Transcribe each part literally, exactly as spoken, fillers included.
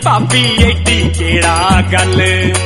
भाभी एडी केड़ा गल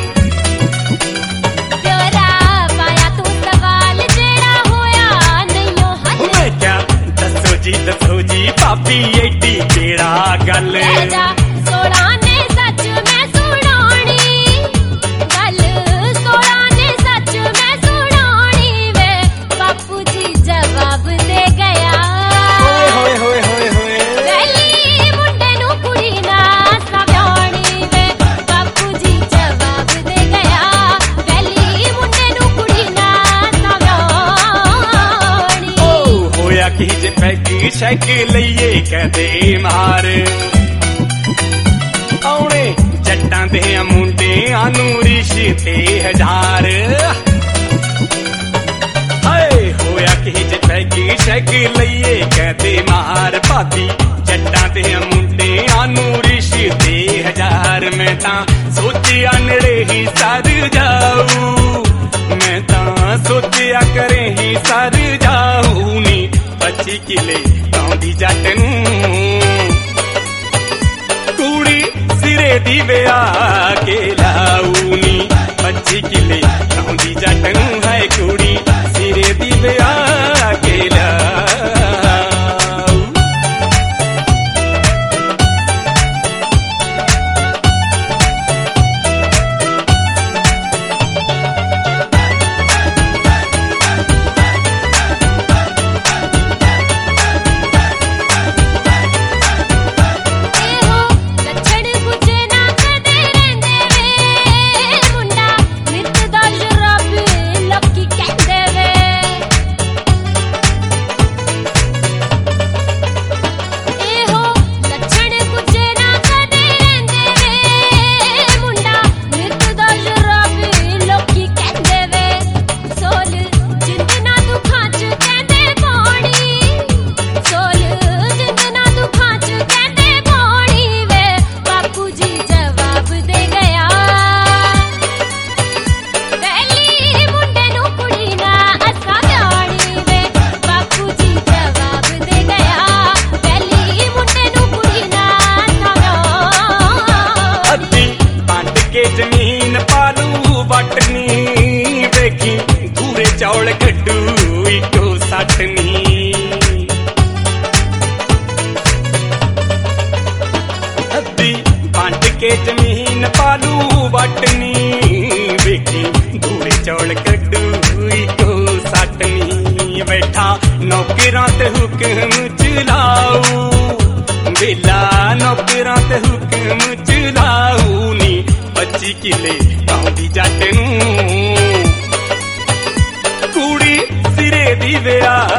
प्योरा पाया तू सवाल जेड़ा होया नहीं हल मैं क्या दसो जी दसो जी भाभी एडी केड़ा गल सोड़ा ने सच मैं सुनानी गल सोड़ा ने सच मैं सुनानी वे बापू जी जवाब दे गया होए होए होए होए पहली मुंडे नू कुड़ी ना सव्याणी वे बापू जी जवाब दे गया पहली मुंडे नू कुड़ी ना सव्याणी ओ होया की जे पैग शैग लईए कहदे मार आउणे जट्टां दे मुंडियां नू रिश्ते हजार हाय होया कि जे पैग शैग लईए कहदे मार भाभी जट्टां दे मुंडियां नू रिश्ते हजार मैं तां सोचिया नेड़े ही सर जाऊं मैं तां सोचिया करे ही सर जाऊं नी पच्ची किले आउंदी जट नूं कुड़ी सिरे दी विआह के लाऊनी पच्ची किले आउंदी जट नूं है कुड़ी सिरे दी विआह के लाऊ ਲੱਛਣ ਗੁੱਜੇ ਨਾ ਕਦੇ ਰਹਿੰਦੇ ਵੇ ਮੁੰਡਾ ਨਿੱਤ ਦਾ ਸ਼ਰਾਬ ਲੱਕੀ ਕਹਿੰਦੇ ਵੇ ਇਹੋ ਲੱਛਣ ਗੁੱਜੇ ਨਾ ਕਦੇ ਰਹਿੰਦੇ ਵੇ ਮੁੰਡਾ ਨਿੱਤ ਦਾ ਸ਼ਰਾਬ ਲੱਕੀ ਕਹਿੰਦੇ ਵੇ ਸੋਲ ਜਿੰਦ ਨਾ ਦੁੱਖਾਂ ਚ ਕਹਿੰਦੇ ਪਾਣੀ ਸੋਲ ਜਿੰਦ ਨਾ ਦੁੱਖਾਂ ਚ ਕਹਿੰਦੇ ਪਾਣੀ ਵੇ ਬਾਪੂ ਜੀ ਜਵਾਬ ਦੇ ਗਿਆ ਪਹਿਲੀ ਮੁੰਡੇ ਨੂੰ ਕੁੜੀ ਨਾ ਅਸਾਂ ਵਿਆਹਣੀ ਵੇ ਬਾਪੂ ਜੀ ਜਵਾਬ ਦੇ ਗਿਆ ਪਹਿਲੀ ਮੁੰਡੇ ਨੂੰ ਕੁੜੀ ਨਾ ਅਸਾਂ ਵਿਆਹਣੀ ਅੱਧੀ ਵੰਡ ਕੇ ਜ਼ਮੀਨ ਪਾਲੂ ਵਟਨੀ ਵੇਖੀ ਧੂਰੇ ਚੌਲ ਕੱਢੂ ਇੱਕੋ ਸੱਟਨੀ ਅੱਧੀ ਵੰਡ ਕੇ ਜ਼ਮੀਨ ਪਾਲੂ ਵਟਨੀ ਵੇਖੀ ਧੂਰੇ ਚੌਲ ਕੱਢੂ ਇੱਕੋ ਸੱਟਨੀ ਬੈਠਾ ਨੌਕਰਾਂ ਤੇ ਹੁਕਮ ਚਲਾਊ बेला नौकरां ते हुक्म चलाऊ नी पच्ची किले आउंदी जट नूं कुड़ी सिरे दी विआह